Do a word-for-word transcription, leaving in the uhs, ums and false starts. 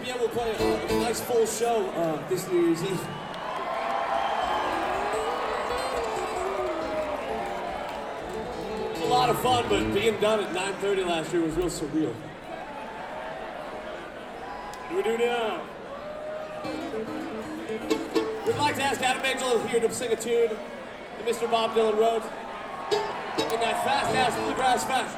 be able to play a, a nice full show uh, this New Year's Eve. It was a lot of fun, but being done at nine thirty last year was real surreal. What do we do now? We'd like to ask Adam Angel here to sing a tune that Mister Bob Dylan wrote in that fast-ass bluegrass fashion.